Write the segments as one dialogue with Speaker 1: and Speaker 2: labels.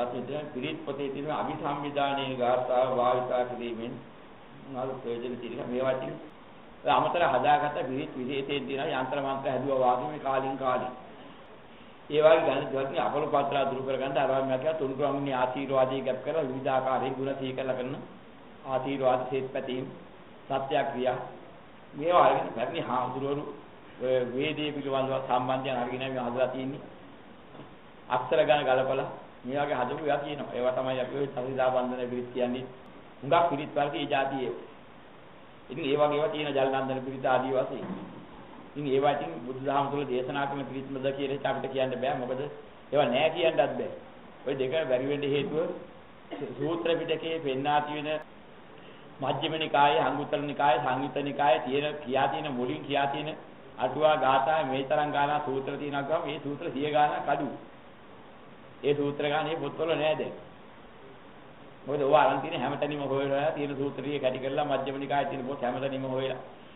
Speaker 1: විදිහට පිළිත් පොතේ තියෙන අභිසම්විධානයේ ගාථාව භාවිතා කිරීමෙන් මොනවාද ප්‍රයෝජන තියෙන්නේ මේවා ඉතින් අමතර හදාගත්ත පිළිත් විශේෂයෙන් තියෙන යంత్ర මන්ත්‍ර හැදුවා වාගේ මේ කාලින් කාලේ ඒ වගේ ගණිත දෙයක් අපල පත්‍රා දුරු කරගන්න අරවැන්න කියලා තුන්කරමිනී ආශීර්වාදයේ ගැප් කරලා විවිධාකාරයෙන් ගුණ සීකරලා කරන ආශීර්වාද සේත්පතීන් සත්‍යක්‍රියා මේවා අරගෙන පැරණි හාමුදුරුවෝ වේදේ පිළිබඳව සම්බන්ධයන් අරගෙන මේ හදලා තියෙන්නේ අක්ෂර ගණ ගලපලා මේ වගේ හදපු ඒවා තියෙනවා ඒවා තමයි අපි ඔය සවිදා බන්ධන පිළිත් කියන්නේ හුඟක් පිළිත් වර්ගයේ જાතියේ ඉතින් ඒ වගේ ඒවා තියෙන ජලනන්දන පිළිත් ආදී වශයෙන් ඉතින් ඒවා ඉතින් බුදුදහම තුළ දේශනා කරන පිළිත්මද කියලා අපිට කියන්න බෑ මොකද ඒවා නෑ කියන්නත් බෑ ඔය දෙක බැරි වෙන්න හේතුව සූත්‍ර පිටකයේ පෙන්වා තියෙන මජ්ක්‍ධිම නිකායේ අංගුත්තර නිකායේ සංයුත්ත නිකායේ තියෙන මුලින් කියා තියෙන අටුවා ගාථා මේ තරම් ගානා සූත්‍ර තියෙනවා ගම මේ සූත්‍ර 100 ගානක් අඩු ඒ සූත්‍ර ගානේ පොත්වල නෑ දැන් මොකද ඔය අරන් තියෙන හැමතැනම හොයලා තියෙන සූත්‍රිය කැටි කරලා මජ්ක්‍ධිම නිකායේ තියෙන පොත් හැමතැනම හොයලා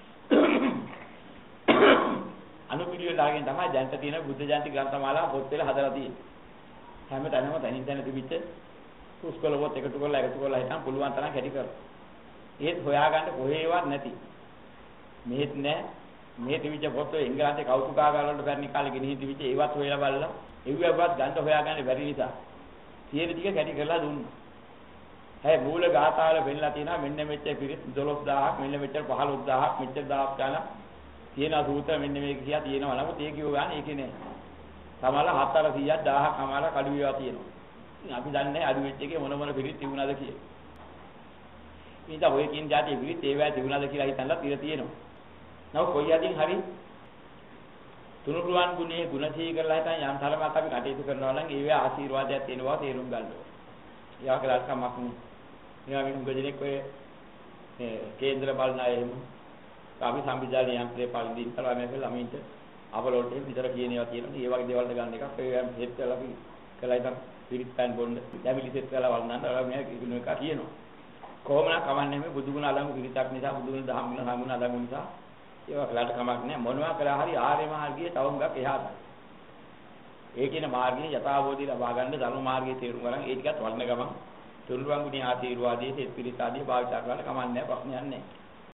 Speaker 1: අනුපිළිවෙලකින් තමයි දැන්ට තියෙන බුද්ධ ජයන්ති ග්‍රන්ථමාලා පොත් වල හදලා තියෙන්නේ. හැමතැනම තනින් තන තිබිච්ච පුස්කොළ පොත් එකතු කරලා හිටන් පුළුවන් තරම් කැටි කරලා. ඒත් හොයාගන්න කොහේවත් නැති. මෙහෙත් නෑ. මේ තිබිච්ච පොත් වල ඉංග්‍රීසි කෞතුකාගාර වලට බැරි කාලේ ගෙනිහින් තිබිච්ච ඒවත් හොයලා බලලා එව්වවත් ගන්න හොයාගන්න බැරි නිසා තියෙන ටික කැටි කරලා දුන්නා. හැබැයි මූල ගාථාවල වෙන්නලා තියෙනවා මෙන්න මෙච්චර පිරිස් 12000ක් මෙන්න මෙච්චර 15000ක් මෙච්චර 1000ක් ගන්න තියෙන සූත්‍ර මෙන්න මේක කියා තියෙනවා නමුත් ඒක කියව ගන්න ඒකේ නෑ. සමහර 700ක් 1000ක් අමාර කඩු වේවා තියෙනවා. ඉතින් අපි දන්නේ අඩු වෙච්ච එකේ මොන පිරිස් තිබුණාද කියලා. ඉතින් ඔය කියන જાතිය පිරිස් ඒවා තිබුණාද කියලා හිතන්නලා තිර තියෙනවා. නමුත් කොයි යදින් හරි තුනුරුවන් ගුණේ ගුණසී කරලා හිටන් යම් තරමක් අපි කටයුතු කරනවා නම් ඒවේ ආශිර්වාදයක් තියෙනවා තේරුම් ගන්න ඕනේ. යා කියලා කමක් නෙවෙයි. මේවා මිනිස්සු දෙනෙක් ඔය කේන්ද්‍ර බලන අය එහෙම අපි සම්විධානයේ යන්ත්‍රයේ පරිදි ඉස්සරහා මේක ළමින්ට අවලෝට විතර කියන ඒවා තියෙනවා. ඒ වගේ දේවල් ගන්න එකක් ඒ හෙත් කරලා අපි කළා ඉතින් පිරිත් පෑන් බොන්න ඩැමිලි සෙට් කරලා වළඳන්න ඔයාලා මේ කිසිම එකක් කියනවා. කොහොමනම් කමන්නේ මේ බුදුගුණ අලංගු පිරිතක් නිසා බුදුගුණ දහම් ගුණ හඟුණ අලංගු නිසා ඒවා කළාට කමක් නැහැ. මොනවා කළා හරි ආර්ය මාර්ගයේ තව හුඟක් එහාට. ඒ කියන මාර්ගයේ යථාබෝධි ලබා ගන්න ධර්ම මාර්ගයේ තේරුම් ගන්න ඒ ටිකත් වළඳ ගමන් තුන්රුවන් ගුණ ආශීර්වාදයේ සෙත් පිරිත් ආදී භාවිත කරලා කමක් නැහැ ප්‍රශ්නයක් නැහැ.